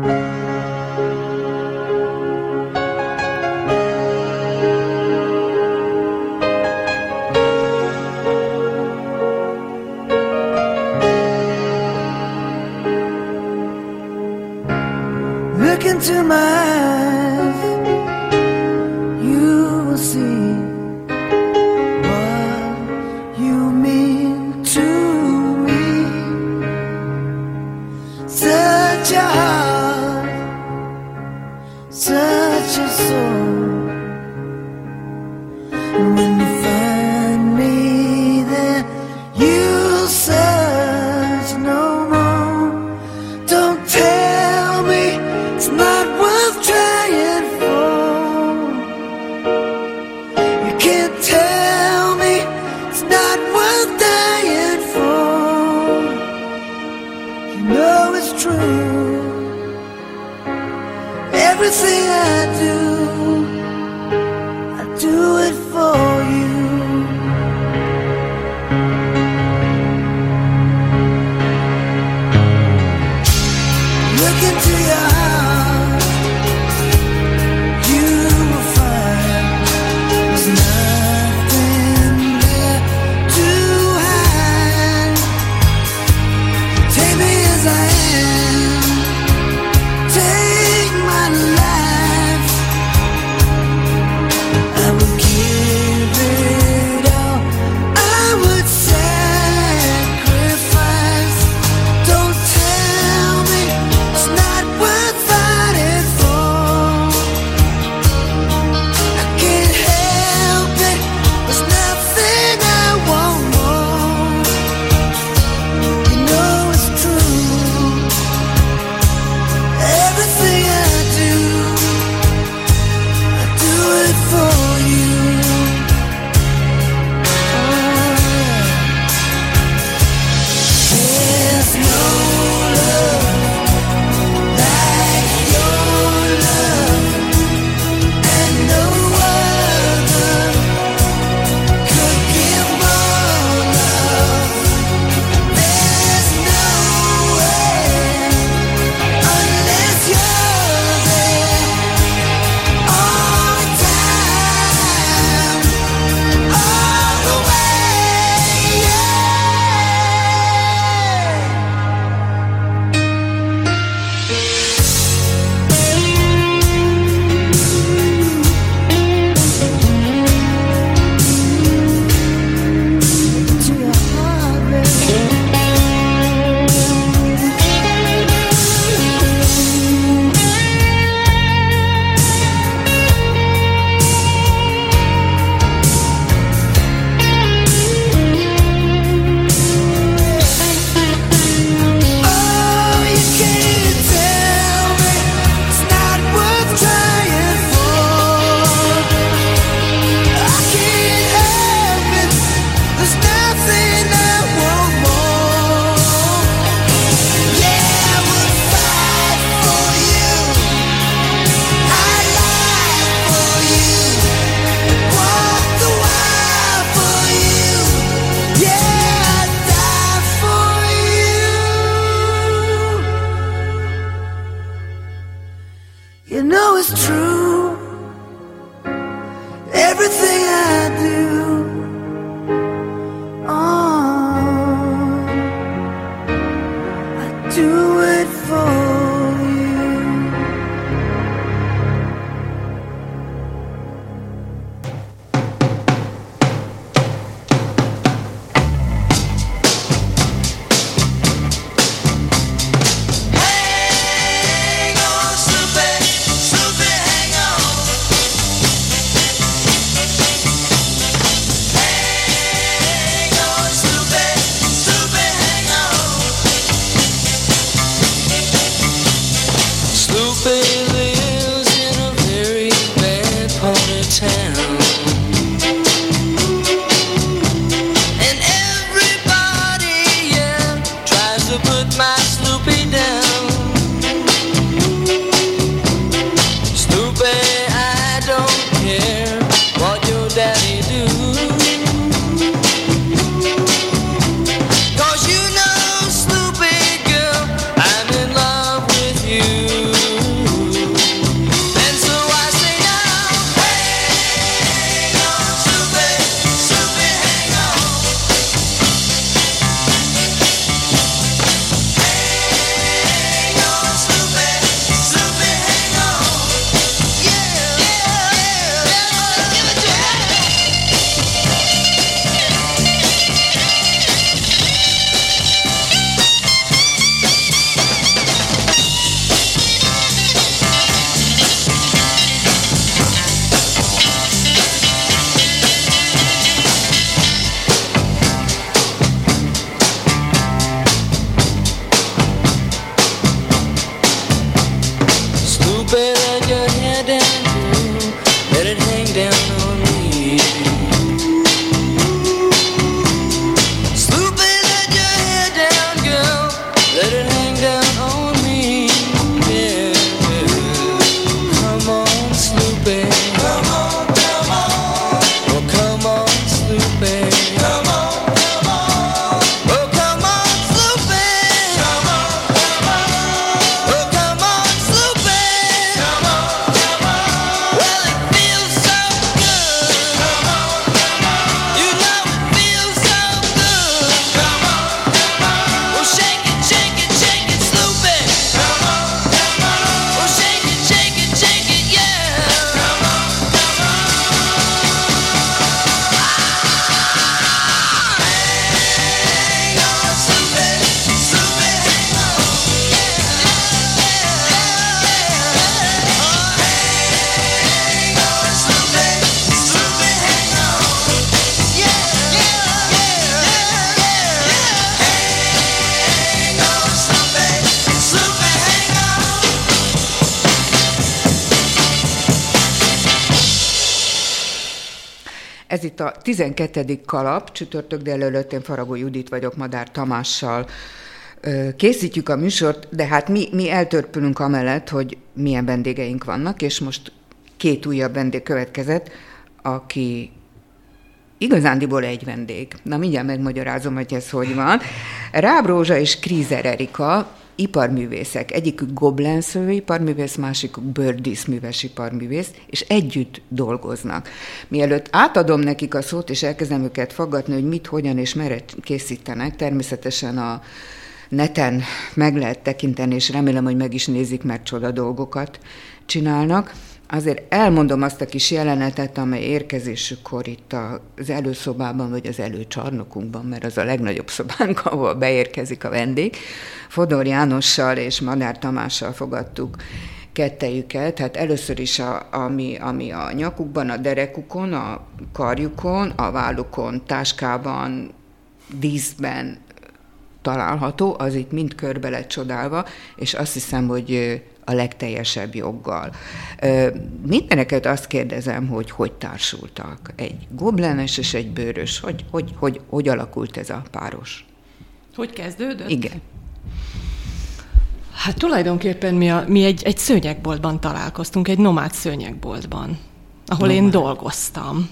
Look into my eyes, you will see what you mean to me. Such a heart, such a soul. And when you find me there, you'll search no more. Don't tell me it's not worth trying for. You can't tell me it's not worth dying for. You know it's true. Everything I do it for you. Look into your heart, you will find there's nothing there to hide. Take me as I am, take my life. I would give it all, I would sacrifice. Don't tell me it's not worth fighting for. I can't help it, there's nothing I want more. You know it's true. Everything I do it for you. Oh, yeah. There's no love like your love, and no other could give more love. There's no way unless you're there all the time, all the way, yeah. To your heart, baby. Oh, you can't tell me it's not worth trying for. I can't help it, there's nothing I want more. Yeah, I would fight for you, I lie for you, walk the wire for you. Yeah, I'd die for you. You know it's true. Everything I do it for you. Hang on, Snoopy, Snoopy, hang on. Hang on, Snoopy, Snoopy, hang on. Ez itt a 12. kalap, csütörtök délelőtt, én Faragó Judit vagyok, Madár Tamással készítjük a műsort, de hát mi eltörpülünk amellett, hogy milyen vendégeink vannak, és most 2 újabb vendég következett, aki igazándiból egy vendég. Na, mindjárt megmagyarázom, hogy ez hogy van. Ráb Rózsa és Krízer Erika iparművészek. Egyikük Goblen iparművész, másikuk bőrdíszműves iparművész, és együtt dolgoznak. Mielőtt átadom nekik a szót, és elkezdem őket faggatni, hogy mit, hogyan és merre készítenek, természetesen a neten meg lehet tekinteni, és remélem, hogy meg is nézik, mert csoda dolgokat csinálnak. Azért elmondom azt a kis jelenetet, amely érkezésükkor itt az előszobában, vagy az előcsarnokunkban, mert az a legnagyobb szobánk, ahol beérkezik a vendég. Fodor Jánossal és Madár Tamással fogadtuk kettejüket. Hát először is ami a nyakukban, a derekukon, a karjukon, a vállukon, táskában, díszben található, az itt mind körbe lett csodálva, és azt hiszem, hogy a legteljesebb joggal. Mindeneket azt kérdezem, hogy társultak. Egy goblenes és egy bőrös. Hogy alakult ez a páros? Hogy kezdődött? Igen. Hát tulajdonképpen mi egy szőnyegboltban találkoztunk, egy nomád szőnyegboltban, ahol én dolgoztam.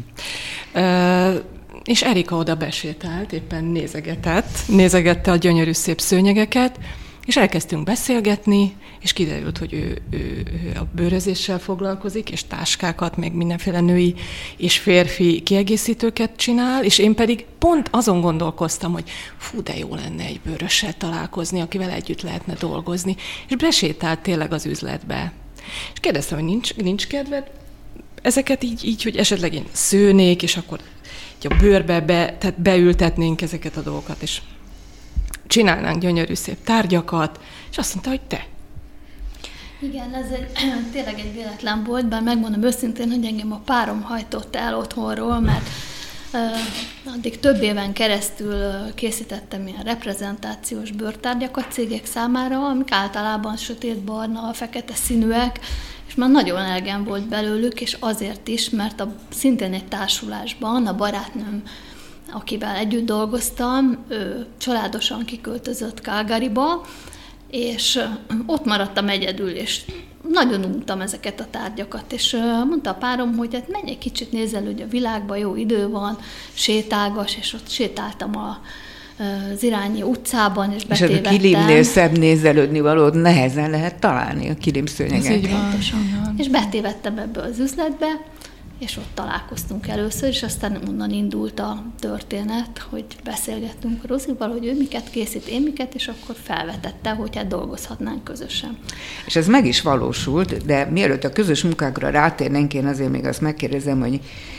És Erika oda besétált, éppen nézegette a gyönyörű szép szőnyegeket, és elkezdtünk beszélgetni, és kiderült, hogy ő a bőrözéssel foglalkozik, és táskákat, meg mindenféle női és férfi kiegészítőket csinál, és én pedig pont azon gondolkoztam, hogy fú, de jó lenne egy bőrössel találkozni, akivel együtt lehetne dolgozni, és besétált tényleg az üzletbe. És kérdeztem, hogy nincs kedved ezeket így, hogy esetleg én szőnék, és akkor a bőrbe tehát beültetnénk ezeket a dolgokat, és csinálnánk gyönyörű szép tárgyakat, és azt mondta, hogy te. Igen, ez tényleg egy véletlen volt, bár megmondom őszintén, hogy engem a párom hajtott el otthonról, mert addig több éven keresztül készítettem ilyen reprezentációs bőrtárgyakat cégek számára, amik általában sötétbarna, fekete színűek, és már nagyon elegem volt belőlük, és azért is, mert szintén egy társulásban a barátnőm, akivel együtt dolgoztam, ő családosan kiköltözött Calgaryba, és ott maradtam egyedül, és nagyon untam ezeket a tárgyakat, és mondta a párom, hogy hát menj egy kicsit nézelődj a világba, jó idő van, sétálgass, és ott sétáltam az Irányi utcában, és betévettem. És a kilimnél szebb nézelődni valót nehezen lehet találni a kilimszőnyegen. Ez így van. És betévettem ebbe az üzletbe, és ott találkoztunk először, és aztán onnan indult a történet, hogy beszélgettünk Rozival, hogy ő miket készít, én miket, és akkor felvetette, hogy hát dolgozhatnánk közösen. És ez meg is valósult, de mielőtt a közös munkákra rátérnénk, én azért még azt megkérdezem, hogy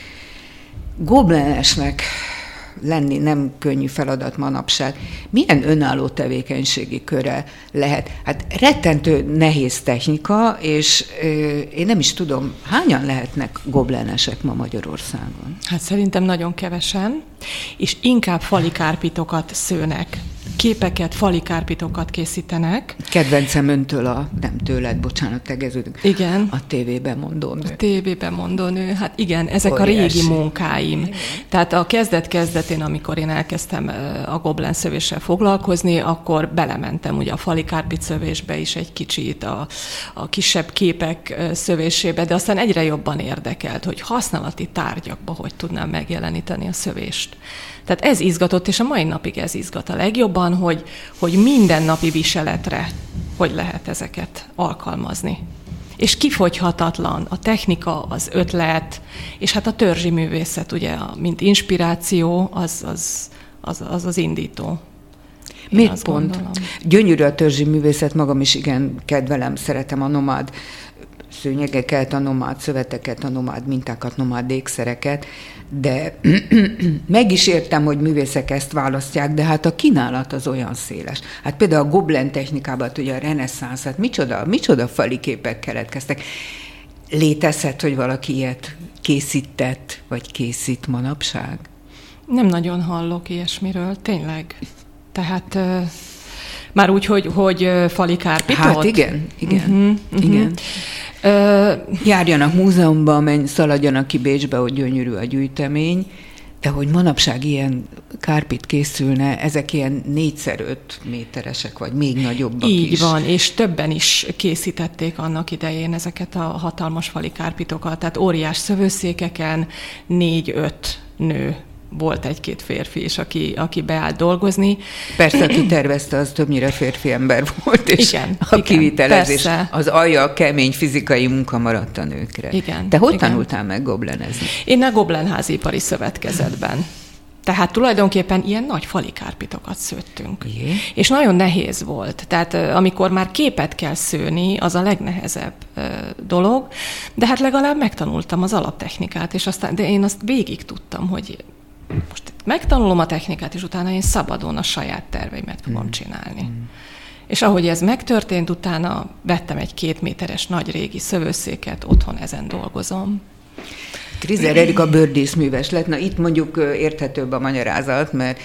goblenesnek lenni nem könnyű feladat manapság. Milyen önálló tevékenységi köre lehet? Hát rettentő nehéz technika, és én nem is tudom, hányan lehetnek goblenesek ma Magyarországon? Hát szerintem nagyon kevesen, és inkább fali kárpitokat szőnek. Képeket, fali kárpitokat készítenek. Kedvencem öntől nem tőled, bocsánat, tegeződünk. Igen. A tévében mondónő. A tévében mondónő, hát igen, ezek óriási. A régi munkáim. Igen. Tehát a kezdet-kezdetén, amikor én elkezdtem a goblen szövéssel foglalkozni, akkor belementem ugye a fali kárpit szövésbe is egy kicsit, a kisebb képek szövésébe, de aztán egyre jobban érdekelt, hogy használati tárgyakba hogy tudnám megjeleníteni a szövést. Tehát ez izgatott, és a mai napig ez izgat a legjobban, hogy mindennapi viseletre hogy lehet ezeket alkalmazni. És kifogyhatatlan a technika, az ötlet, és hát a törzsi művészet, ugye, mint inspiráció, az indító. Miért pont? Gondolom. Gyönyörű a törzsi művészet, magam is igen kedvelem, szeretem a nomád szőnyegeket, a nomád szöveteket, a nomád mintákat, nomád ékszereket, de meg is értem, hogy művészek ezt választják, de hát a kínálat az olyan széles. Hát például a goblen technikában, ugye a reneszánsz, hát micsoda fali képek keletkeztek. Létezhet, hogy valaki ilyet készített, vagy készít manapság? Nem nagyon hallok ilyesmiről, tényleg. Tehát már úgy, hogy fali kárpitot? Hát igen. Járjanak múzeumba, szaladjanak ki Bécsbe, hogy gyönyörű a gyűjtemény, de hogy manapság ilyen kárpit készülne, ezek ilyen 4x5 méteresek, vagy még nagyobbak így is. van, és többen is készítették annak idején ezeket a hatalmas fali kárpitokat, tehát óriás szövőszékeken 4-5 nő volt, 1-2 férfi is, aki beállt dolgozni. Persze, aki tervezte, az többnyire férfi ember volt, és igen, a kivitelezés, persze. az alja kemény fizikai munka maradt a nőkre. Igen, Te hogy igen. tanultál meg goblenezni? Én a Goblenházi-ipari szövetkezetben. Tehát tulajdonképpen ilyen nagy fali kárpitokat szőttünk. Jé. És nagyon nehéz volt. Tehát amikor már képet kell szőni, az a legnehezebb dolog, de hát legalább megtanultam az alaptechnikát, és aztán, de én azt végig tudtam, hogy most megtanulom a technikát, és utána én szabadon a saját terveimet fogom csinálni. És ahogy ez megtörtént, utána vettem egy 2 méteres nagy régi szövőszéket, otthon ezen dolgozom. Krizer Erika bőrdíszműves lett. Na itt mondjuk érthetőbb a magyarázat, mert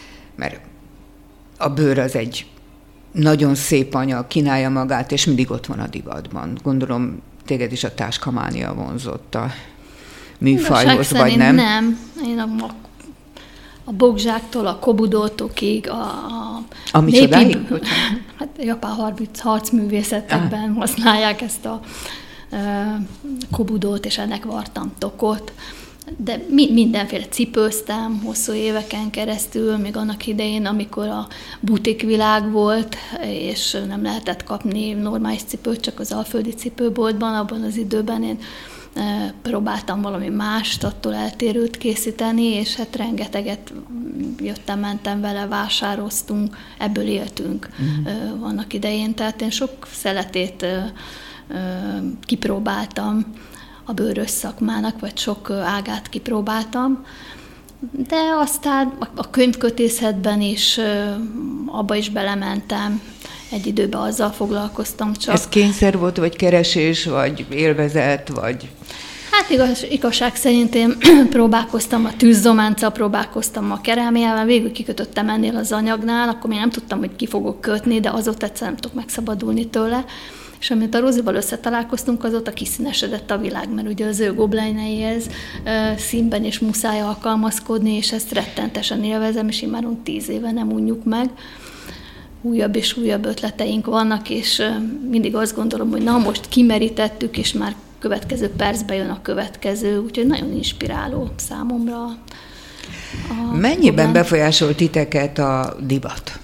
a bőr az egy nagyon szép anyag, kínálja magát, és mindig ott van a divatban. Gondolom, téged is a táskamánia vonzott a műfajhoz, vagy nem? Nem. Én a bokzsáktól, a kobudótokig, a micsodáig? Hát japán harcművészetekben használják ezt a kobudót, és ennek vartam tokot. De mindenféle cipőztem hosszú éveken keresztül, még annak idején, amikor a butikvilág volt, és nem lehetett kapni normális cipőt, csak az alföldi cipőboltban, abban az időben én próbáltam valami mást, attól eltérőt készíteni, és hát rengeteget jöttem-mentem vele, vásároztunk, ebből éltünk annak idején. Tehát én sok szeletét kipróbáltam a bőrös szakmának, vagy sok ágát kipróbáltam, de aztán a könyvkötészetben is abba is belementem, egy időben azzal foglalkoztam csak. Ez kényszer volt, vagy keresés, vagy élvezet, vagy... Hát igazság szerint én próbálkoztam a tűzzománccal, próbálkoztam a kerámiával, végül kikötöttem ennél az anyagnál, akkor még nem tudtam, hogy ki fogok kötni, de azóta egyszer nem tudok megszabadulni tőle. És amint a Rozival összetalálkoztunk, azóta kiszínesedett a világ, mert ugye az ő gobleneihez színben is muszáj alkalmazkodni, és ezt rettentesen élvezem, és immáron 10 éve nem unjuk meg. Újabb és újabb ötleteink vannak, és mindig azt gondolom, hogy na most kimerítettük, és már következő percben jön a következő, úgyhogy nagyon inspiráló számomra. Mennyiben befolyásolt titeket a divat?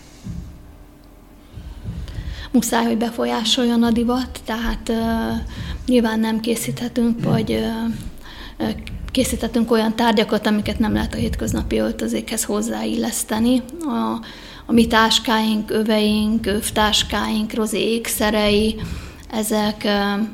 Muszáj, hogy befolyásoljon a divat, tehát nyilván nem készíthetünk, vagy készíthetünk olyan tárgyakat, amiket nem lehet a hétköznapi öltözékhez hozzáilleszteni. A mi táskáink, öveink, övtáskáink, Rozi ékszerei, ezek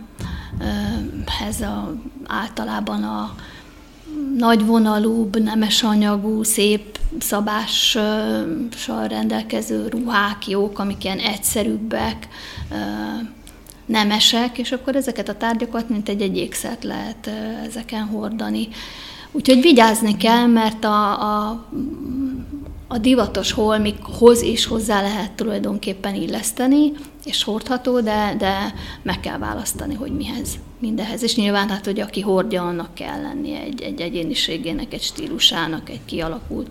általában a nagyvonalúbb, nemes anyagú, szép szabással rendelkező ruhák jók, amik ilyen egyszerűbbek, nemesek, és akkor ezeket a tárgyakat, mint egy ékszert lehet ezeken hordani. Úgyhogy vigyázni kell, mert a divatos holmikhoz is hozzá lehet tulajdonképpen illeszteni, és hordható, de meg kell választani, hogy mihez, mindehez. És nyilván, hát, hogy aki hordja, annak kell lenni egy egyéniségének, egy stílusának, egy kialakult.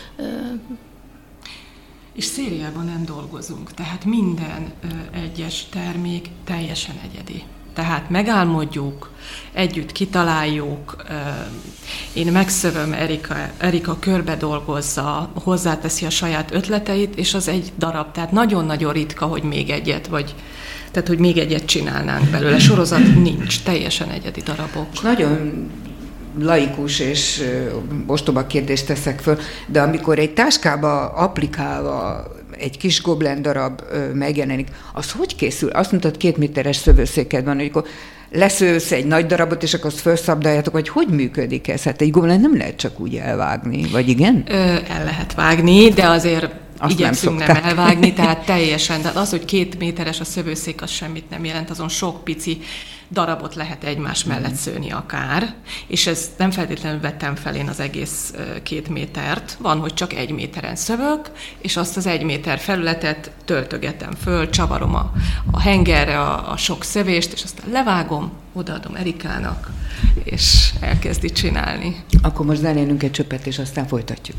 És szériában nem dolgozunk, tehát minden egyes termék teljesen egyedi. Tehát megálmodjuk, együtt kitaláljuk, én megszövöm, Erika körbe dolgozza, hozzáteszi a saját ötleteit, és az egy darab, tehát nagyon-nagyon ritka, hogy még egyet, tehát hogy még egyet csinálnánk belőle. Sorozat nincs, teljesen egyedi darabok. Nagyon laikus és ostoba kérdést teszek föl, de amikor egy táskába applikálva egy kis goblen darab megjelenik, az hogy készül? Azt mondtad, 2 méteres szövőszéked van, hogy akkor leszősz egy nagy darabot, és akkor azt felszabdaljátok, vagy hogy működik ez? Hát egy goblen nem lehet csak úgy elvágni, vagy igen? El lehet vágni, de azért igyekszünk nem elvágni, tehát teljesen, de az, hogy 2 méteres a szövőszék, az semmit nem jelent, azon sok pici darabot lehet egymás mellett szőni akár, és ez nem feltétlenül vettem fel én az egész 2 métert, van, hogy csak 1 méteren szövök, és azt az 1 méter felületet töltögetem föl, csavarom a hengerre a sok szövést, és aztán levágom, odaadom Erikának, és elkezdi csinálni. Akkor most zenélünk egy csöppet, és aztán folytatjuk.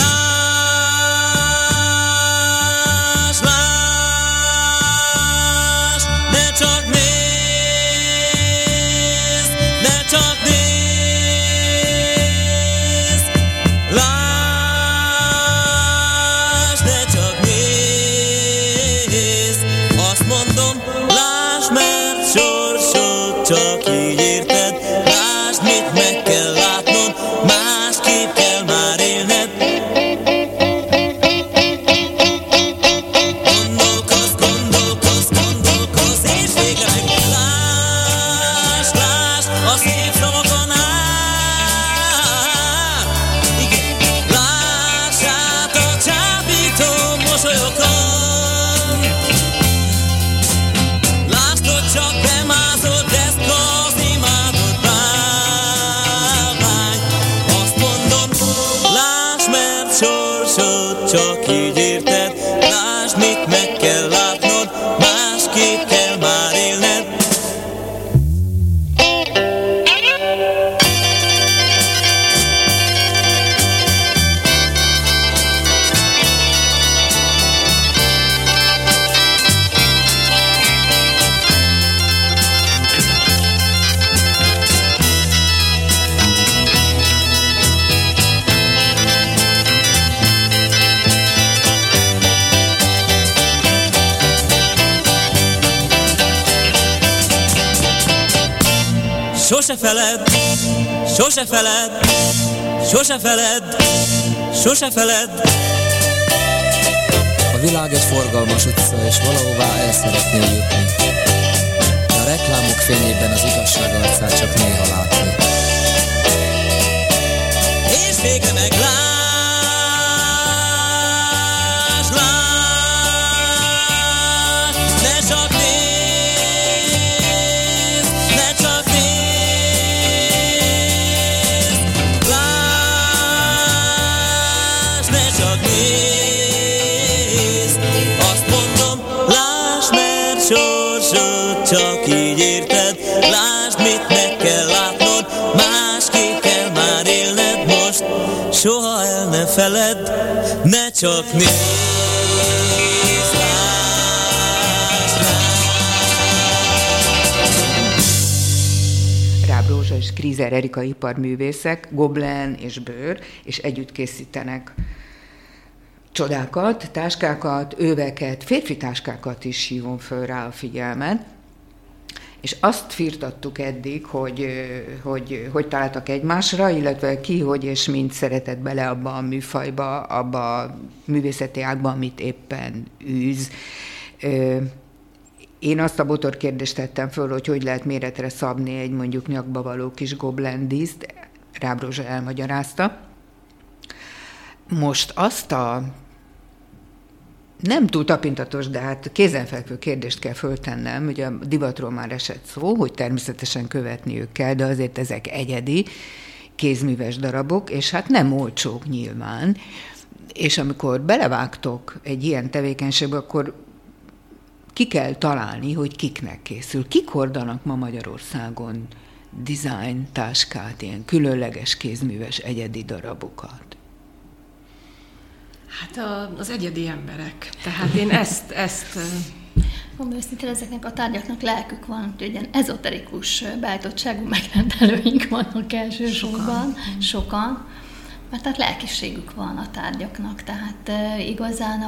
Csak így érted, lásd, mit meg kell látnod, másképp kell már élned. Gondolkozz, gondolkozz, gondolkozz, és végre meg lásd, lásd, a szép szavakon át. Igen, lásd át a csábító mosolyokon. Lásd, hogy csak bemászol, csak így érted, lásd, mit meg kell látnod, másképp kell már élned. Sose feled, sose feled, sose feled, sose feled. A világ egy forgalmas utca, és valahová el szeretnél jutni. De a reklámok fényében az igazság arcát csak néha látni. És végre meglásd, lásd, ne csak nézd, ne csak nézd. Csak így érted, lásd, mit meg kell látnod, másképp kell már élned most. Soha el ne feledd, ne csak nézd, Ráb Rózsa és Krízer Erika iparművészek, goblen és bőr, és együtt készítenek csodákat, táskákat, öveket, férfi táskákat is hívom föl rá a figyelmet. És azt firtattuk eddig, hogy találtak egymásra, illetve ki, hogy és mint szeretett bele abba a műfajba, abba a művészeti ágba, amit éppen űz. Én azt a botorkérdést tettem föl, hogy lehet méretre szabni egy mondjuk nyakba való kis goblen díszt. Ráb Rózsa elmagyarázta. Most azt a nem túl tapintatos, de hát kézenfekvő kérdést kell föltennem, ugye a divatról már esett szó, hogy természetesen követniük kell, de azért ezek egyedi, kézműves darabok, és hát nem olcsók nyilván. És amikor belevágtok egy ilyen tevékenységbe, akkor ki kell találni, hogy kiknek készül. Kik hordanak ma Magyarországon design táskát, ilyen különleges kézműves egyedi darabokat? Hát az egyedi emberek. Tehát én ezt Mondom őszintén, ezeknek a tárgyaknak lelkük van, hogy ilyen ezoterikus beállítottságú megrendelőink vannak elsősorban, sokan, mert tehát lelkiségük van a tárgyaknak, tehát igazán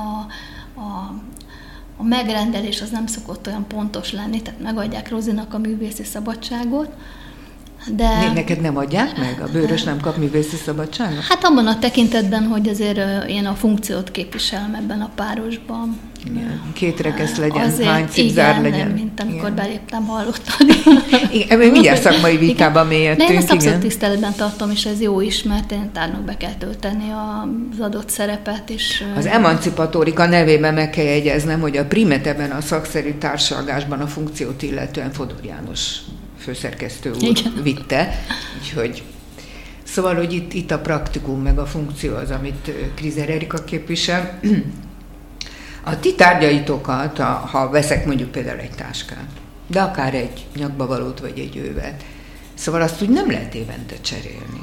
a megrendelés az nem szokott olyan pontos lenni, tehát megadják Rozinak a művészi szabadságot, De neked nem adják meg? A bőrös nem kap művészi szabadságot? hát abban a tekintetben, hogy azért én a funkciót képviselem ebben a párosban. Igen. Két rekesz legyen, azért, hány cipzár igen, legyen. Nem, mint amikor Igen. beléptem, hallottad. Igen, mindjárt szakmai vitában mélyedtünk. De én ezt abszolút igen. tiszteletben tartom, és ez jó is, mert én tárnokba kell tölteni az adott szerepet. És Az emancipatorika nevében meg kell jegyeznem, hogy a Primet ebben a szakszerű társalgásban a funkciót illetően Fodor János főszerkesztő úr vitte. Úgyhogy szóval, hogy itt a praktikum meg a funkció az, amit Krizer Erika képvisel. A ti tárgyaitokat, ha veszek mondjuk például egy táskát, de akár egy nyakbavalót vagy egy ővet, szóval azt úgy nem lehet évente cserélni.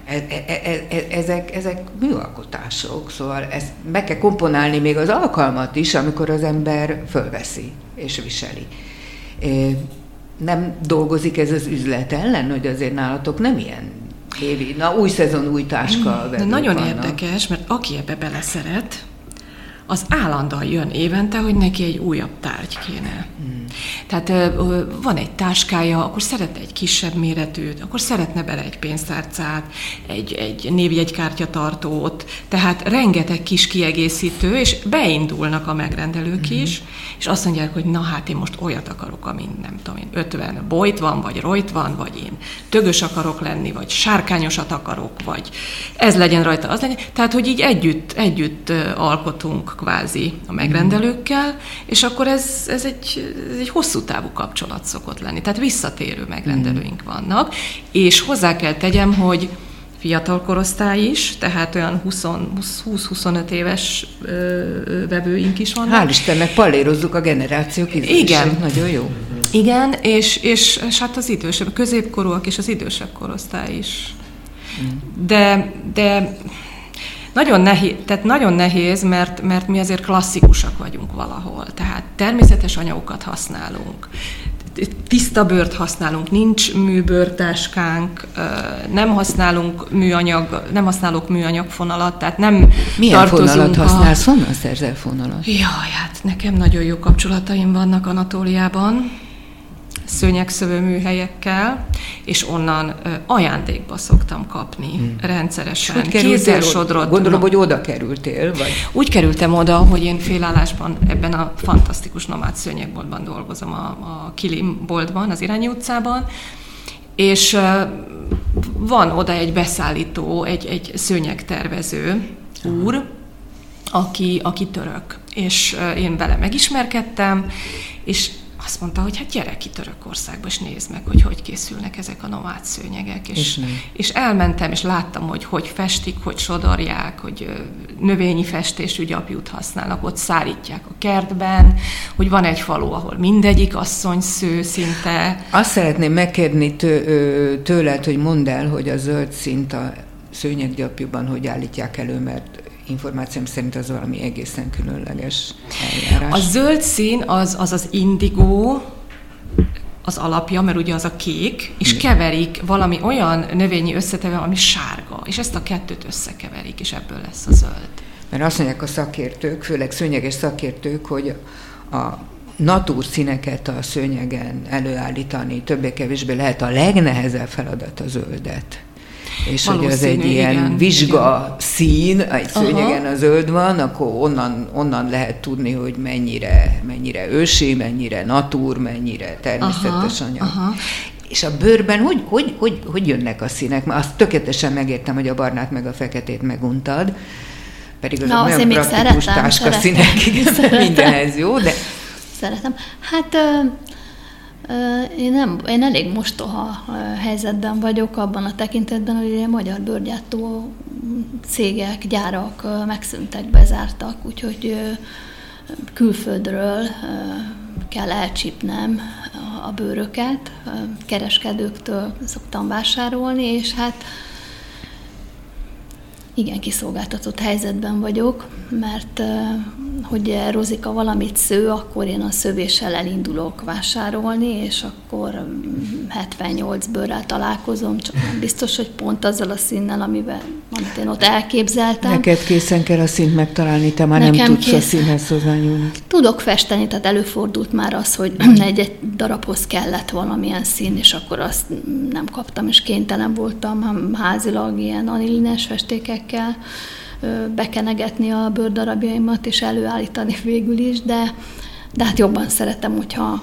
Ezek műalkotások, szóval ezt meg kell komponálni még az alkalmat is, amikor az ember fölveszi és viseli. Nem dolgozik ez az üzlet ellen, hogy azért nálatok nem ilyen évi, új szezon, új táska. De nagyon érdekes, mert aki ebbe beleszeret, az állandóan jön évente, hogy neki egy újabb tárgy kéne. Tehát van egy táskája, akkor szeretne egy kisebb méretűt, akkor szeretne bele egy pénztárcát, egy névjegykártyatartót, tehát rengeteg kis kiegészítő, és beindulnak a megrendelők is, és azt mondják, hogy na hát én most olyat akarok, amin nem tudom én, 50 bojt van, vagy rojt van, vagy én tögös akarok lenni, vagy sárkányosat akarok, vagy ez legyen rajta, az legyen. Tehát, hogy így együtt alkotunk kvázi a megrendelőkkel, és akkor ez egy hosszú távú kapcsolat szokott lenni. Tehát visszatérő megrendelőink vannak, és hozzá kell tegyem, hogy fiatal korosztály is, tehát olyan 20-25 éves vevőink is vannak. Hál' Istennek pallérozzuk a generációk ízlését. Igen. Nagyon jó. Igen, és hát az idősebb, középkorúak és az idősebb korosztály is. De nagyon nehéz, mert mi azért klasszikusak vagyunk valahol. Tehát természetes anyagokat használunk, tiszta bőrt használunk, nincs műbőrtáskánk, nem használok műanyagfonalat, tehát nem milyen tartozunk fonalat használsz? Honnan szerzel fonalat? Jaj, hát nekem nagyon jó kapcsolataim vannak Anatóliában, szőnyegszövő műhelyekkel, és onnan ajándékba szoktam kapni rendszeresen. Kézzel sodrott. Gondolom, hogy oda kerültél, vagy? Úgy kerültem oda, hogy én félállásban ebben a fantasztikus nomád szőnyegboltban dolgozom, a Kilim boltban, az Irányi utcában, és van oda egy beszállító, egy szőnyegtervező úr, aki török, és én vele megismerkedtem, és azt mondta, hogy hát gyere ki Törökországba, és nézd meg, hogy készülnek ezek a nomád szőnyegek. És elmentem, és láttam, hogy festik, hogy sodorják, hogy növényi festésű gyapjút használnak, ott szárítják a kertben, hogy van egy falu, ahol mindegyik asszony sző szinte. Azt szeretném megkérni tőled, hogy mondd el, hogy a zöld színt a szőnyeggyapjúban hogy állítják elő, mert információm szerint az valami egészen különleges eljárás. A zöld szín az indigó, az alapja, mert ugye az a kék, és keverik valami olyan növényi összetevő, ami sárga, és ezt a kettőt összekeverik, és ebből lesz a zöld. Mert azt mondják a szakértők, főleg szőnyeges szakértők, hogy a natúrszíneket a szőnyegen előállítani többé-kevésbé lehet a legnehezebb feladat a zöldet. És hogy az egy ilyen vizsga szín, egy szőnyegen a zöld van, akkor onnan lehet tudni, hogy mennyire ősi, mennyire natúr, mennyire természetes anyag. És a bőrben hogy jönnek a színek? Mert azt tökéletesen megértem, hogy a barnát meg a feketét meguntad, pedig azok nagyon praktikus táskaszínek, mindenhez jó, de... Szeretem. Hát... Én elég mostoha helyzetben vagyok abban a tekintetben, hogy a magyar bőrgyártó cégek, gyárak megszűntek, bezártak, úgyhogy külföldről kell elcsípnem a bőröket, kereskedőktől szoktam vásárolni, és hát igen, kiszolgáltatott helyzetben vagyok, mert hogy Rozika valamit sző, akkor én a szövéssel elindulok vásárolni, és akkor 78 bőrrel találkozom, csak nem biztos, hogy pont azzal a színnel, amit én ott elképzeltem. Neked készen kell a színt megtalálni, te már Nekem nem tudsz a színhez hozzányúlni. Tudok festeni, tehát előfordult már az, hogy egy darabhoz kellett valamilyen szín, és akkor azt nem kaptam, és kénytelen voltam házilag ilyen anilines festékekkel bekenegetni a bőrdarabjaimat, és előállítani végül is, de hát jobban szeretem, hogyha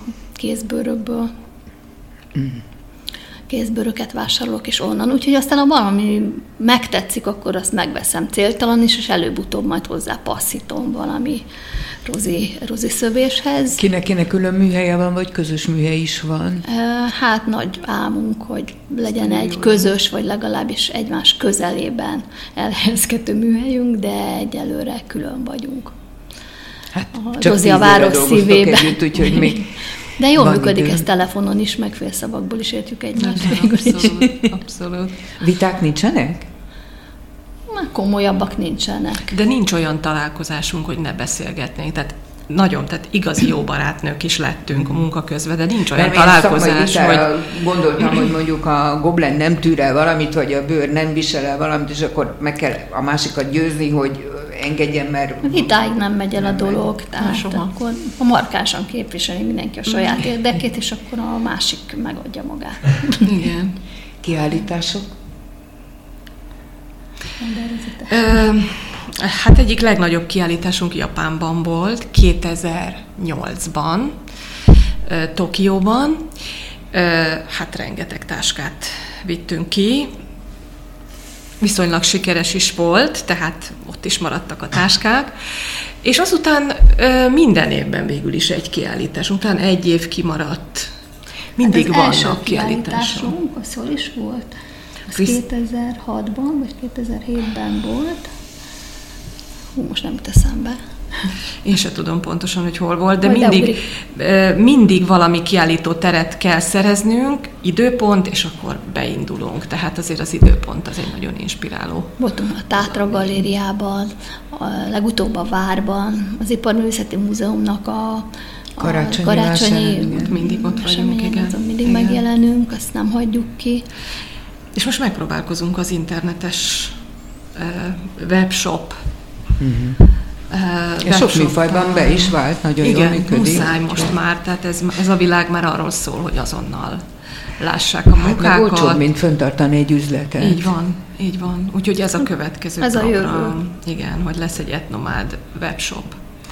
kézbőröket vásárolok is onnan. Úgyhogy aztán, ha valami megtetszik, akkor azt megveszem céltalan is, és előbb-utóbb majd hozzá passzítom valami rozi szövéshez. Kinek külön műhelye van, vagy közös műhely is van? Hát nagy álmunk, hogy legyen egy közös, vagy legalábbis egymás közelében elhelyezkedő műhelyünk, de egyelőre külön vagyunk. Hát a csak Rozi a város szívében. Együtt, úgyhogy még de jól működik ez telefonon is, meg félszavakból is értjük egymást. Abszolút. Viták nincsenek? Komolyabbak nincsenek. De nincs olyan találkozásunk, hogy ne beszélgetnénk. Tehát igazi jó barátnők is lettünk a munka közben, de nincs olyan találkozás, hogy... Gondoltam, hogy mondjuk a goblen nem tűr el valamit, vagy a bőr nem visel el valamit, és akkor meg kell a másikat győzni, hogy engedjen, mert... Idáig nem megy el a dolog, tehát akkor a markánsan képviseli mindenki a saját érdekét, és akkor a másik megadja magát. Igen. Kiállítások? Hát egyik legnagyobb kiállításunk Japánban volt, 2008-ban, Tokióban. Hát rengeteg táskát vittünk ki. Viszonylag sikeres is volt, tehát ott is maradtak a táskák. És azután minden évben végül is egy kiállításunk, talán egy év kimaradt. Mindig hát az vannak kiállítások. Az hol is volt? Az 2006-ban, vagy 2007-ben volt. Most nem jut eszembe. Én sem tudom pontosan, hogy hol volt, de mindig valami kiállító teret kell szereznünk, időpont, és akkor beindulunk. Tehát azért az időpont az egy nagyon inspiráló. Voltunk a Tátra Galériában, legutóbb a Várban, az Iparművészeti Múzeumnak a karácsonyi mindig ott vagyunk, igen. Mindig megjelenünk, azt nem hagyjuk ki. És most megpróbálkozunk az internetes webshop. Sok műfajban be is vált, nagyon jól működik. Igen, muszáj most már, tehát ez a világ már arról szól, hogy azonnal lássák a munkákat. Hát meg olcsóbb, mint fenntartani egy üzletet. Így van. Úgyhogy ez a következő ez program. A jövő. Igen, hogy lesz egy etnomád webshop.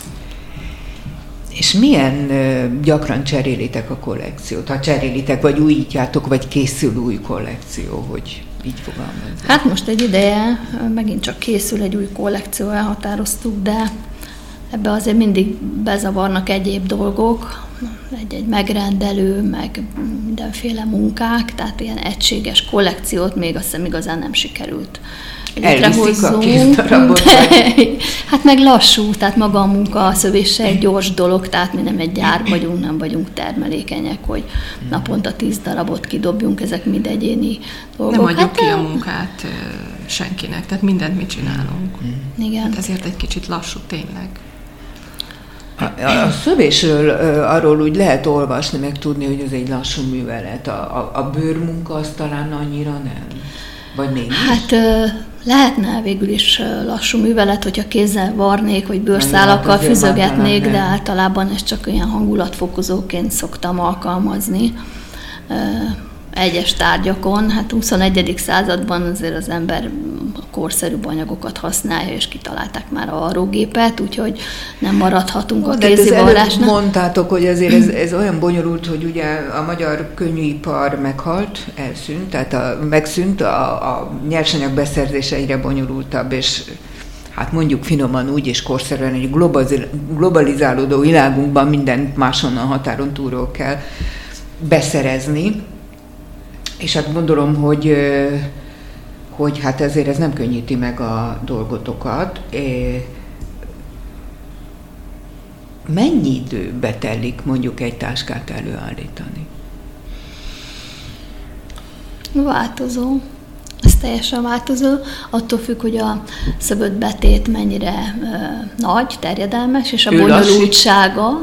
És milyen gyakran cserélitek a kollekciót? Ha cserélitek, vagy újítjátok, vagy készül új kollekció, hogy így fogalmazom? Hát most egy ideje megint csak készül egy új kollekció, elhatároztuk, de ebbe azért mindig bezavarnak egyéb dolgok, egy megrendelő, meg mindenféle munkák, tehát ilyen egységes kollekciót még azt hiszem igazán nem sikerült. Elviszik a 2 darabot? Hát meg lassú, tehát maga a munka, a szövése egy gyors dolog, tehát mi nem egy gyár vagyunk, nem vagyunk termelékenyek, hogy naponta 10 darabot kidobjunk, ezek mind egyéni dolgok. Nem adjuk ki a munkát senkinek, tehát mindent mi csinálunk. Igen. Hát ezért egy kicsit lassú tényleg. A szövésről arról úgy lehet olvasni, meg tudni, hogy ez egy lassú művelet. A bőrmunka az talán annyira nem? Vagy mégis? Hát lehetne végül is lassú művelet, hogyha kézzel varnék, vagy bőrszálakkal füzögetnék, de általában ezt csak olyan hangulatfokozóként szoktam alkalmazni egyes tárgyakon. Hát 21. században azért az ember korszerűbb anyagokat használja, és kitalálták már a varrógépet, úgyhogy nem maradhatunk a kézi varrásnál. Mondtátok, hogy azért ez olyan bonyolult, hogy ugye a magyar könnyűipar meghalt, elszűnt, tehát megszűnt, a nyersanyag beszerzése egyre bonyolultabb, és hát mondjuk finoman úgy és korszerűen egy globalizálódó világunkban mindent máshonnan határon túlról kell beszerezni. És hát gondolom, hogy hát ezért ez nem könnyíti meg a dolgotokat. Mennyi időbe telik mondjuk egy táskát előállítani? Változó. Ez teljesen változó. Attól függ, hogy a szöbötbetét mennyire nagy, terjedelmes, és a bonyolultsága.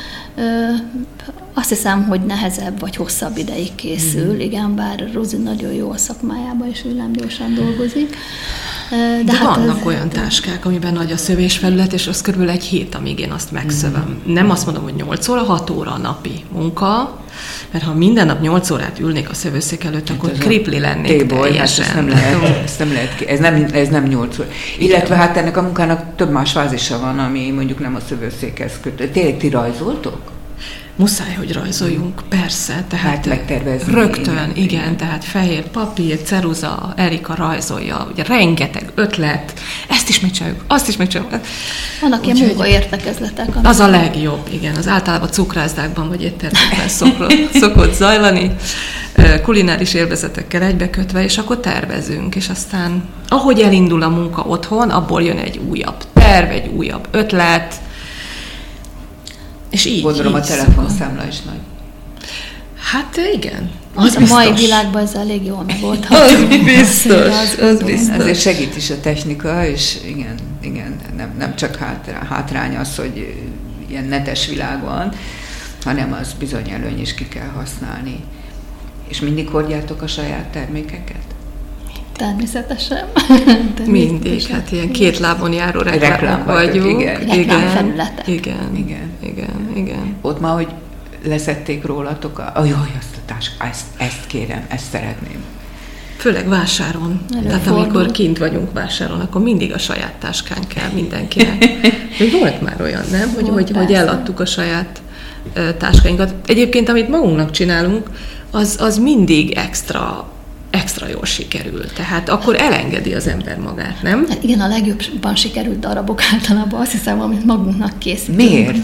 Azt hiszem, hogy nehezebb vagy hosszabb ideig készül, igen, bár Rozi nagyon jó a szakmájában, és villámgyorsan dolgozik. De hát vannak olyan táskák, amiben nagy a szövésfelület, és az körülbelül egy hét, amíg én azt megszövöm. Nem azt mondom, hogy 8 óra, 6 óra a napi munka, mert ha minden nap 8 órát ülnék a szövőszék előtt, akkor kripli lennék teljesen. Ez nem lehet, ez nem 8 óra. Illetve hát ennek a munkának több más fázisa van, ami mondjuk nem a szövőszékhez kötött. Tényleg ti rajzoltok? Muszáj, hogy rajzoljunk, persze. Tehát megtervezni. Rögtön, igen, tehát fehér papír, ceruza, Erika rajzolja, ugye rengeteg ötlet, ezt is megcsináljuk, azt is megcsináljuk. Vannak ilyen munkaértekezletek. Az a legjobb, igen, az általában cukrászdákban vagy éttermekben szokott zajlani, kulináris élvezetekkel egybekötve, és akkor tervezünk, és aztán ahogy elindul a munka otthon, abból jön egy újabb terv, egy újabb ötlet, és így. Gondolom, a telefonszámla is nagy. Hát igen. Az a mai világban ez elég jól megoldható. Az biztos. Ezért segít is a technika, és igen, nem csak hátrány az, hogy ilyen netes világ van, hanem az bizony előny is ki kell használni. És mindig hordjátok a saját termékeket? Természetesen. Mindig, hát ilyen két lábon járó reklámok vagyunk. Reklámfelületek. Igen. Ott már, hogy leszették rólatok, jaj, azt a táskát, ezt kérem, ezt szeretném. Főleg vásáron. Tehát amikor kint vagyunk vásáron, akkor mindig a saját táskán kell mindenkinek. Volt már olyan, nem? Hogy eladtuk a saját táskáinkat. Egyébként, amit magunknak csinálunk, az mindig extra jól sikerül. Tehát akkor elengedi az ember magát, nem? Igen, a legjobban sikerült darabok általában azt hiszem, amit magunknak készítünk. Miért?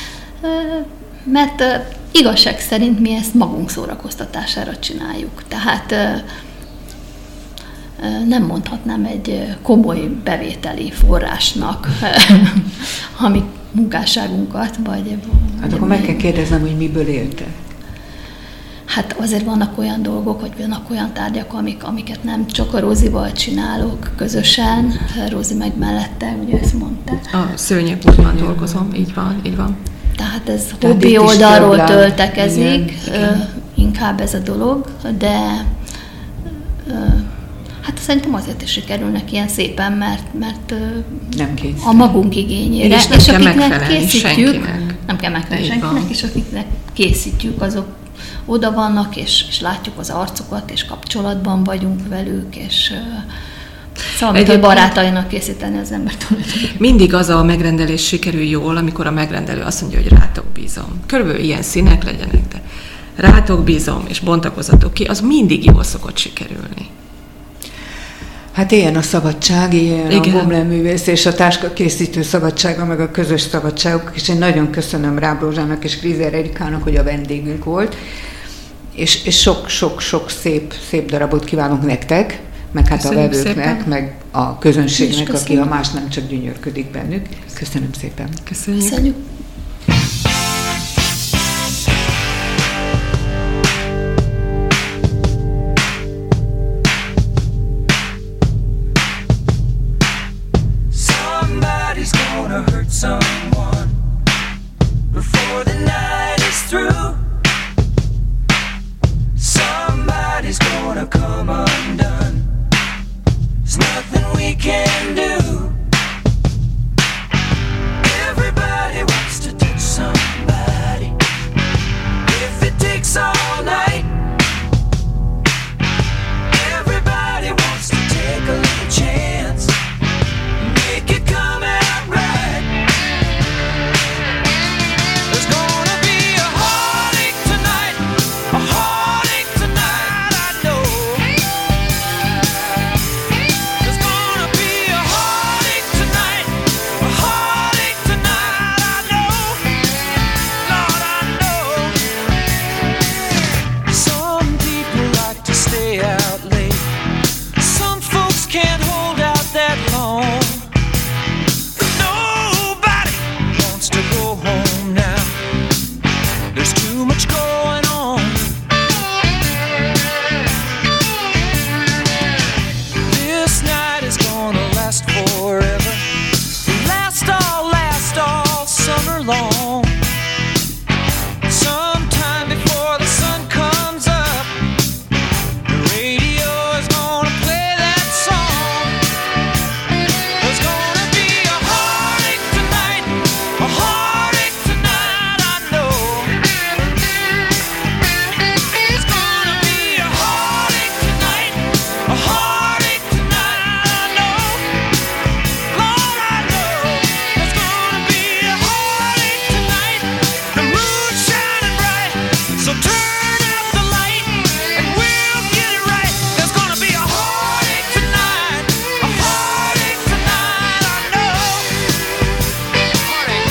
Mert igazság szerint mi ezt magunk szórakoztatására csináljuk. Tehát nem mondhatnám egy komoly bevételi forrásnak a mi munkásságunkat. Hát akkor meg kell kérdeznem, hogy miből éltek. Hát azért vannak olyan dolgok, vagy vannak olyan tárgyak, amiket nem csak a Rózival csinálok közösen. Rózi meg mellette, ugye ezt mondta. A szőnyegboltban dolgozom, így van. Tehát ez hobbi oldalról töltekezik, inkább ez a dolog, de hát szerintem azért is sikerülnek ilyen szépen, mert nem a magunk igényére. És nem kell megfelelni senkinek. Nem kell megfelelni senkinek, és akiknek készítjük, azok oda vannak, és látjuk az arcokat, és kapcsolatban vagyunk velük, és szóval, amit a barátainak készíteni az embert. Mindig az a megrendelés sikerül jól, amikor a megrendelő azt mondja, hogy rátok bízom. Körülbelül ilyen színek legyenek, de rátok bízom, és bontakozatok ki, az mindig jól szokott sikerülni. Hát ilyen a szabadság, ilyen igen. A Goblen művész és a táskakészítő szabadsága, meg a közös szabadságok, és én nagyon köszönöm Ráb Rózsának és Grízer Erikának, hogy a vendégünk volt, és sok szép darabot kívánunk nektek, meg hát köszönjük a vevőknek, szépen. Meg a közönségnek, aki ha más nem csak gyönyörködik bennük. Köszönöm szépen. Köszönjük. Someone before the night is through. Somebody's gonna come undone. There's nothing we can do. Everybody wants to So turn out the light and we'll get it right. There's gonna be a heartache tonight, a heartache tonight, I know. Heartache,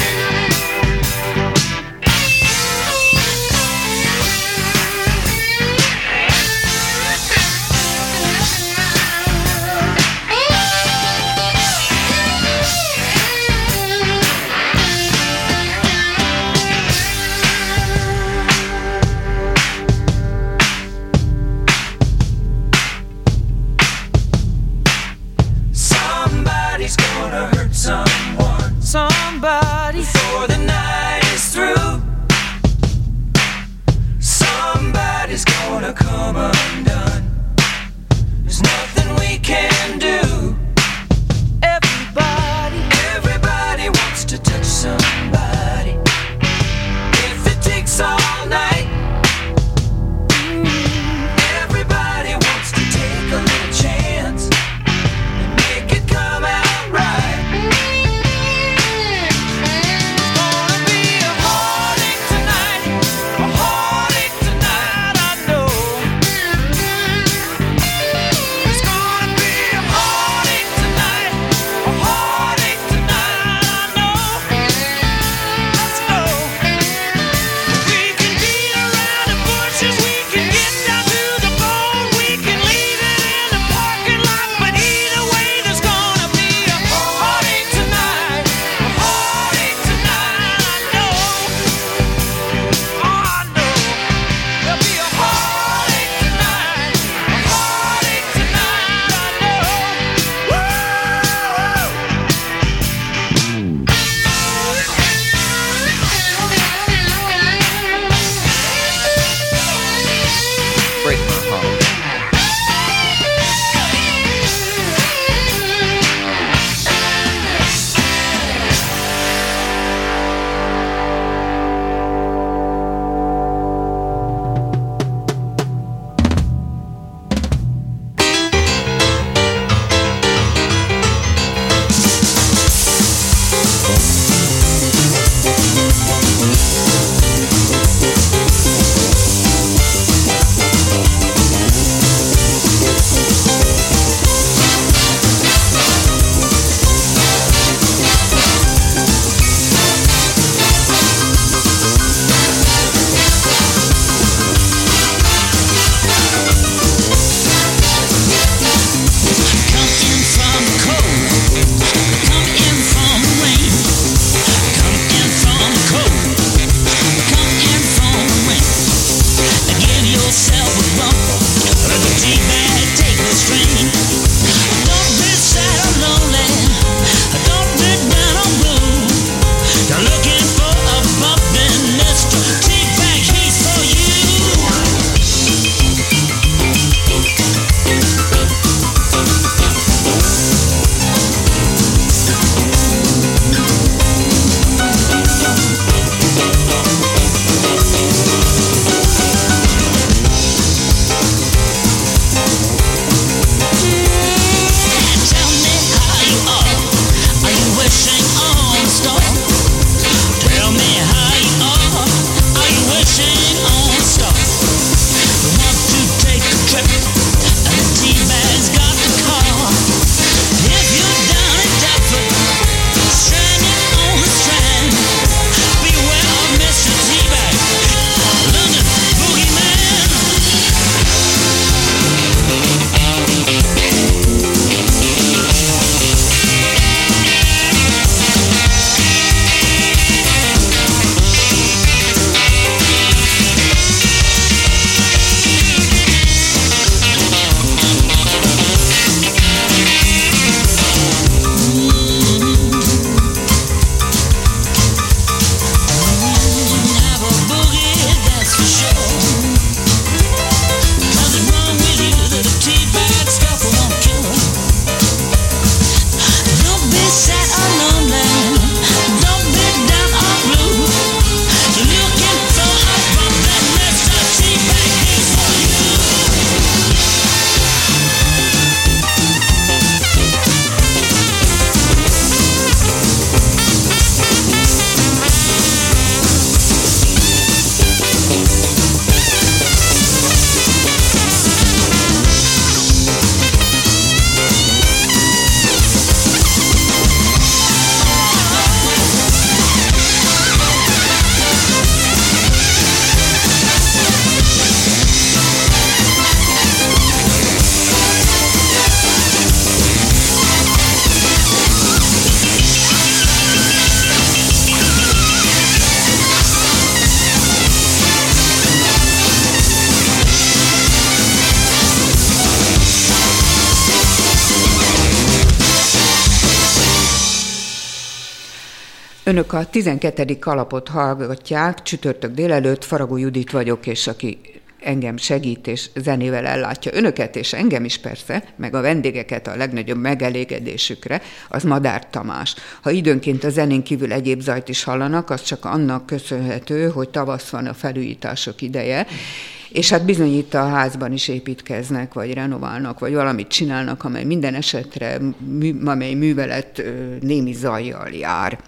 Önök a 12. kalapot hallgatják, csütörtök délelőtt, Faragó Judit vagyok, és aki engem segít és zenével ellátja önöket, és engem is persze, meg a vendégeket a legnagyobb megelégedésükre, az Madár Tamás. Ha időnként a zenén kívül egyéb zajt is hallanak, az csak annak köszönhető, hogy tavasz van, a felújítások ideje, és hát bizony itt a házban is építkeznek, vagy renoválnak, vagy valamit csinálnak, amely minden esetre, amely művelet némi zajjal jár.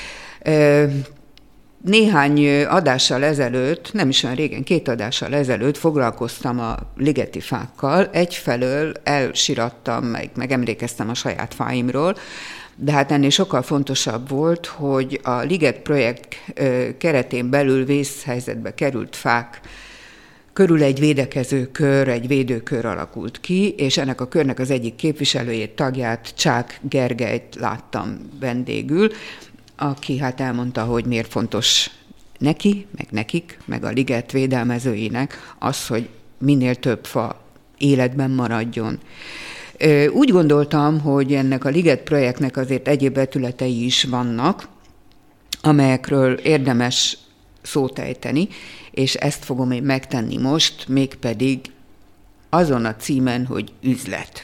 Néhány adással ezelőtt, nem is olyan régen, 2 adással ezelőtt foglalkoztam a ligeti fákkal. Egyfelől elsirattam, meg emlékeztem a saját fáimról, de hát ennél sokkal fontosabb volt, hogy a Liget projekt keretén belül vészhelyzetbe került fák körül egy védekező kör, egy védőkör alakult ki, és ennek a körnek az egyik képviselőjét, tagját, Csák Gergelyt láttam vendégül, aki hát elmondta, hogy miért fontos neki, meg nekik, meg a liget védelmezőinek az, hogy minél több fa életben maradjon. Úgy gondoltam, hogy ennek a liget projektnek azért egyéb vetületei is vannak, amelyekről érdemes szót ejteni, és ezt fogom én megtenni most, mégpedig azon a címen, hogy üzlet.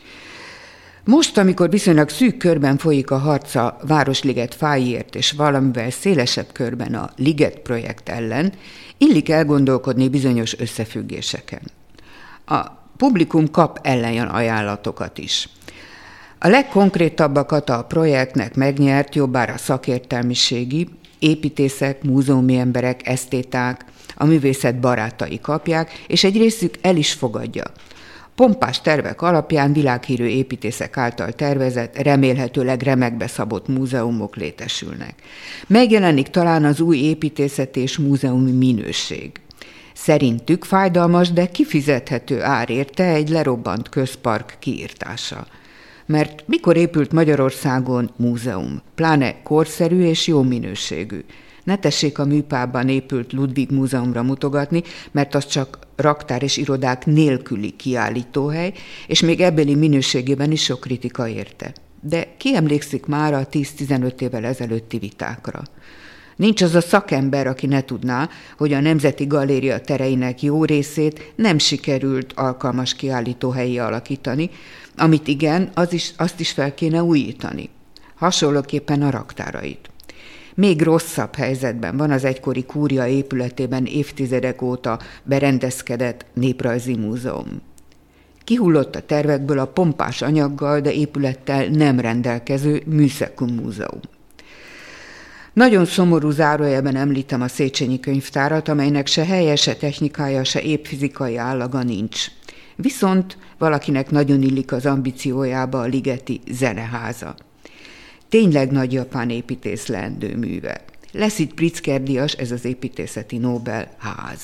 Most, amikor viszonylag szűk körben folyik a harc a Városliget fáiért, és valamivel szélesebb körben a Liget projekt ellen, illik elgondolkodni bizonyos összefüggéseken. A publikum kap ellenajánlatokat is. A legkonkrétabbakat a projektnek megnyert, jobbára szakértelmiségi, építészek, múzeumi emberek, esztéták, a művészet barátai kapják, és egy részük el is fogadja. Pompás tervek alapján világhírű építészek által tervezett, remélhetőleg remekbe szabott múzeumok létesülnek. Megjelenik talán az új építészeti és múzeumi minőség. Szerintük fájdalmas, de kifizethető ár érte egy lerobbant közpark kiirtása. Mert mikor épült Magyarországon múzeum? Pláne korszerű és jó minőségű. Ne tessék a műpában épült Ludwig múzeumra mutogatni, mert az csak raktár és irodák nélküli kiállítóhely, és még ebbéli minőségében is sok kritika érte. De ki emlékszik már a 10-15 évvel ezelőtti vitákra? Nincs az a szakember, aki ne tudná, hogy a Nemzeti Galéria tereinek jó részét nem sikerült alkalmas kiállítóhelyi alakítani, amit igen, azt is fel kéne újítani. Hasonlóképpen a raktárait. Még rosszabb helyzetben van az egykori kúria épületében évtizedek óta berendezkedett néprajzi múzeum. Kihullott a tervekből a pompás anyaggal, de épülettel nem rendelkező Műszekun múzeum. Nagyon szomorú zárójelben említem a Széchenyi könyvtárat, amelynek se helye, se technikája, se épp fizikai állaga nincs. Viszont valakinek nagyon illik az ambíciójába a ligeti zeneháza. Tényleg nagy japán építész leendő műve. Lesz itt Pritzker-díjas, ez az építészeti Nobel-ház.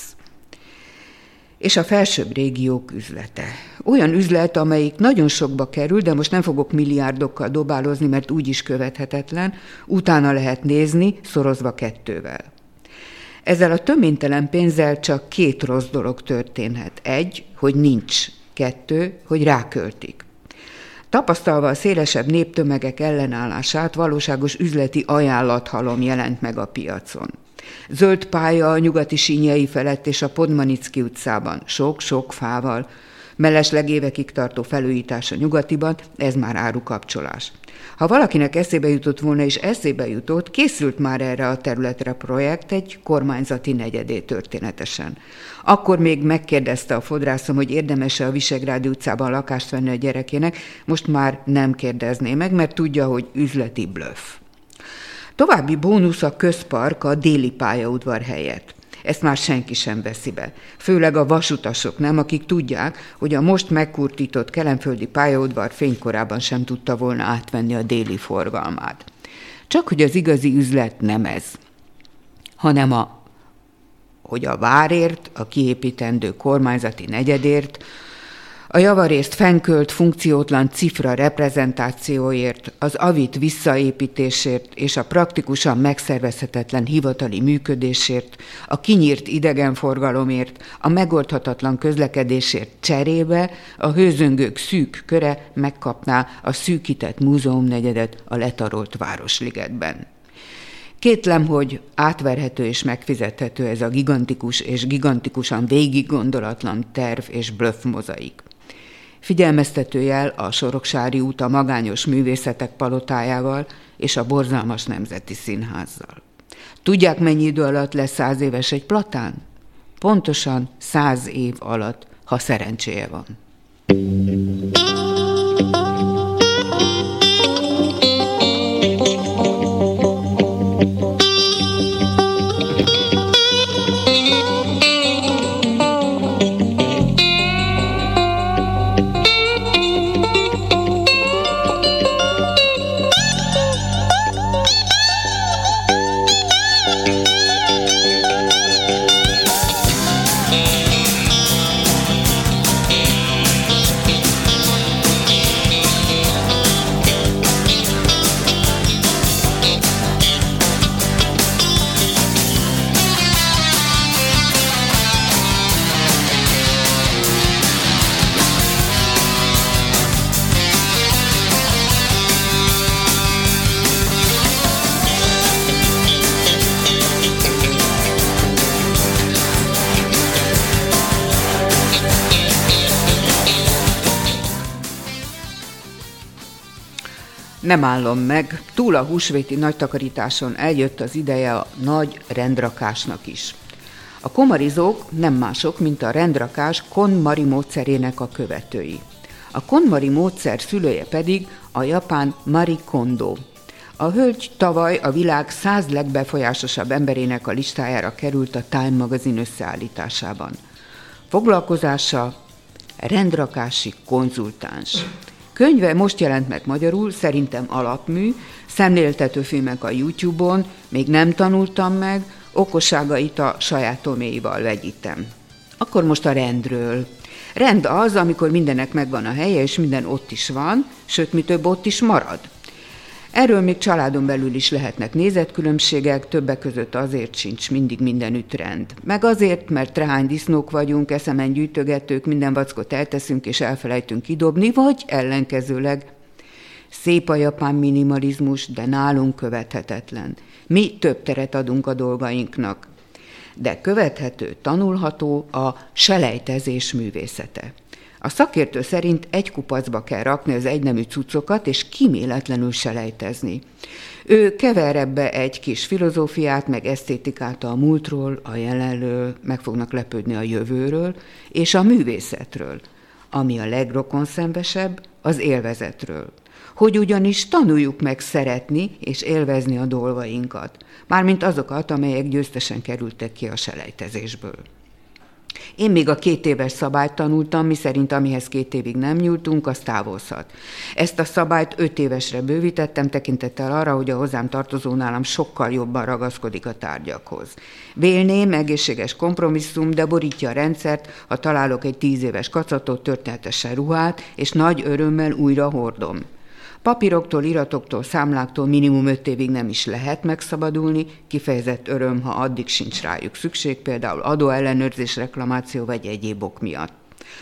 És a felsőbb régiók üzlete. Olyan üzlet, amelyik nagyon sokba kerül, de most nem fogok milliárdokkal dobálozni, mert úgyis követhetetlen, utána lehet nézni, szorozva 2-vel. Ezzel a töménytelen pénzzel csak 2 rossz dolog történhet. 1, hogy nincs. 2, hogy ráköltik. Tapasztalva a szélesebb néptömegek ellenállását, valóságos üzleti ajánlathalom jelent meg a piacon. Zöld pálya a nyugati Sínyei felett és a Podmanicki utcában, sok-sok fával, mellesleg évekig tartó felújítás a nyugatiban, ez már árukapcsolás. Ha valakinek eszébe jutott volna, és eszébe jutott, készült már erre a területre projekt egy kormányzati negyedé történetesen. Akkor még megkérdezte a fodrászom, hogy érdemes-e a Visegrádi utcában lakást venni a gyerekének, most már nem kérdezné meg, mert tudja, hogy üzleti blöff. További bónusz a közpark a déli pályaudvar helyett. Ezt már senki sem veszi be. Főleg a vasutasok nem, akik tudják, hogy a most megkurtított kelenföldi pályaudvar fénykorában sem tudta volna átvenni a déli forgalmát. Csak hogy az igazi üzlet nem ez, hanem hogy a várért, a kiépítendő kormányzati negyedért, a javarészt fennkölt funkciótlan cifra reprezentációért, az avit visszaépítésért és a praktikusan megszervezhetetlen hivatali működésért, a kinyírt idegenforgalomért, a megoldhatatlan közlekedésért cserébe a hőzöngők szűk köre megkapná a szűkített múzeumnegyedet a letarolt Városligetben. Kétlem, hogy átverhető és megfizethető ez a gigantikus és gigantikusan végig gondolatlan terv és blöff mozaik. Figyelmeztetőjel a Soroksári út a magányos művészetek palotájával és a borzalmas Nemzeti Színházzal. Tudják, mennyi idő alatt lesz 100 éves egy platán? Pontosan 100 év alatt, ha szerencséje van. Nem állom meg, túl a húsvéti nagytakarításon eljött az ideje a nagy rendrakásnak is. A komarizók nem mások, mint a rendrakás KonMari módszerének a követői. A KonMari módszer szülője pedig a japán Marie Kondo. A hölgy tavaly a világ 100 legbefolyásosabb emberének a listájára került a Time magazin összeállításában. Foglalkozása rendrakási konzultáns. Könyve most jelent meg magyarul, szerintem alapmű, szemléltető filmek a YouTube-on, még nem tanultam meg, okosságait a sajátoméival vegyítem. Akkor most a rendről. Rend az, amikor mindennek megvan a helye, és minden ott is van, sőt, mi több ott is marad. Erről még családon belül is lehetnek nézetkülönbségek, többek között azért sincs mindig mindenütt rend. Meg azért, mert trehány disznók vagyunk, eszemen gyűjtögetők, minden vackot elteszünk és elfelejtünk kidobni, vagy ellenkezőleg. Szép a japán minimalizmus, de nálunk követhetetlen. Mi több teret adunk a dolgainknak. De követhető, tanulható a selejtezés művészete. A szakértő szerint egy kupacba kell rakni az egynemű cuccokat, és kíméletlenül selejtezni. Ő kever ebbe egy kis filozófiát, meg esztétikát a múltról, a jelenről, meg fognak lepődni a jövőről, és a művészetről, ami a legrokonszenvesebb, az élvezetről. Hogy ugyanis tanuljuk meg szeretni és élvezni a dolgainkat, mármint azokat, amelyek győztesen kerültek ki a selejtezésből. Én még a 2 éves szabályt tanultam, miszerint amihez 2 évig nem nyúltunk, az távozhat. Ezt a szabályt 5 évesre bővítettem, tekintettel arra, hogy a hozzám tartozó nálam sokkal jobban ragaszkodik a tárgyakhoz. Vélném, egészséges kompromisszum, de borítja a rendszert, ha találok egy 10 éves kacatot, történetesen ruhát, és nagy örömmel újra hordom. Papíroktól, iratoktól, számláktól minimum 5 évig nem is lehet megszabadulni, kifejezett öröm, ha addig sincs rájuk szükség, például adóellenőrzés, reklamáció vagy egyéb ok miatt.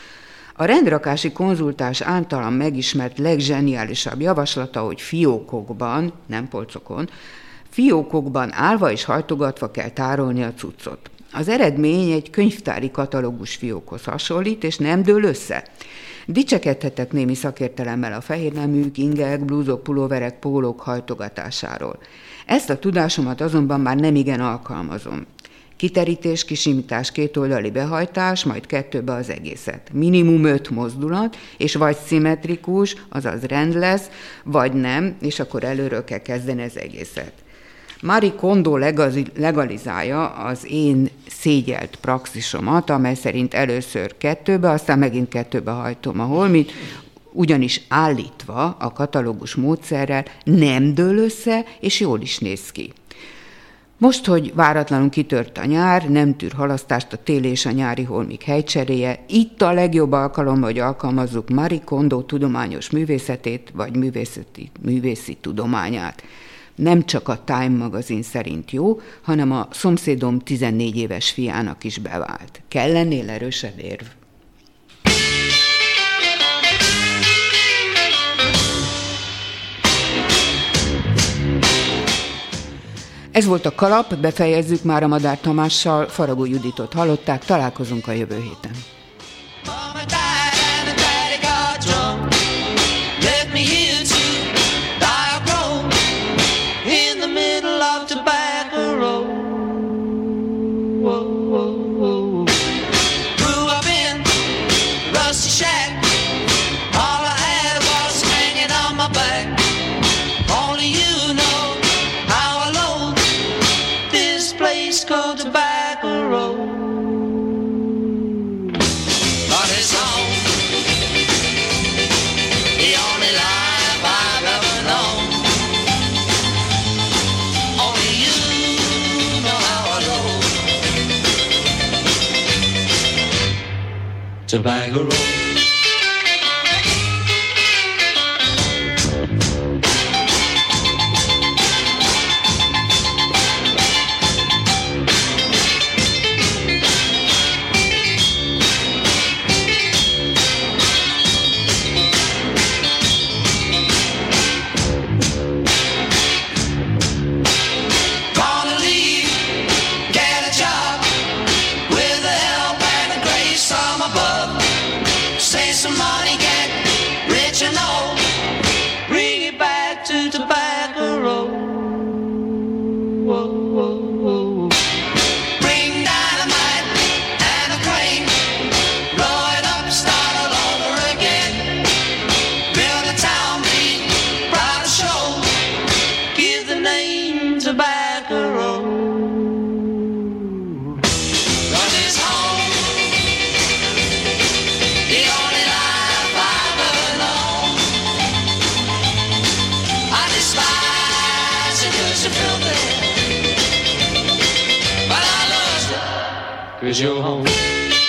A rendrakási konzultás általam megismert legzseniálisabb javaslata, hogy fiókokban, nem polcokon, fiókokban állva és hajtogatva kell tárolni a cuccot. Az eredmény egy könyvtári katalógus fiókhoz hasonlít, és nem dől össze. Dicsekedhetek némi szakértelemmel a fehérneműk, ingek, blúzok, pulóverek, pólók hajtogatásáról. Ezt a tudásomat azonban már nemigen alkalmazom. Kiterítés, kisimítás, kétoldali behajtás, majd 2-be az egészet. Minimum 5 mozdulat, és vagy szimmetrikus, azaz rend lesz, vagy nem, és akkor előről kell kezdeni az egészet. Marie Kondo legalizálja az én szégyelt praxisomat, amely szerint először 2-be, aztán megint 2-be hajtom a holmit, ugyanis állítva a katalógus módszerrel nem dől össze, és jól is néz ki. Most, hogy váratlanul kitört a nyár, nem tűr halasztást a téli és a nyári holmik helycseréje, itt a legjobb alkalom, hogy alkalmazzuk Marie Kondo tudományos művészetét, vagy művészi tudományát. Nem csak a Time magazin szerint jó, hanem a szomszédom 14 éves fiának is bevált. Kell ennél erősebb érv? Ez volt a Kalap, befejezzük már a Madár Tamással, Faragó Juditot hallották, találkozunk a jövő héten. Mama died and the daddy got drunk. Left me here to die alone in the middle of Tobacco Road. Whoa, whoa, whoa. Grew up in a rusty shack. All I had was hanging on my back. Only you know how alone this place called Tobacco Road. But it's home, the only life I've ever known. Only you know how alone Tobacco Road. Gonna leave, get a job with the help and the grace from above. Save some money, get rich and old. Bring it back to Tobacco Road. Whoa, whoa, whoa. Bring dynamite and a crane. Blow it up, start all over again. Build a town, be proud to show. Give the name Tobacco Road. 'Cause it's home, the only life I've ever known. I despise you 'cause you're filthy, but I love you 'cause you're home.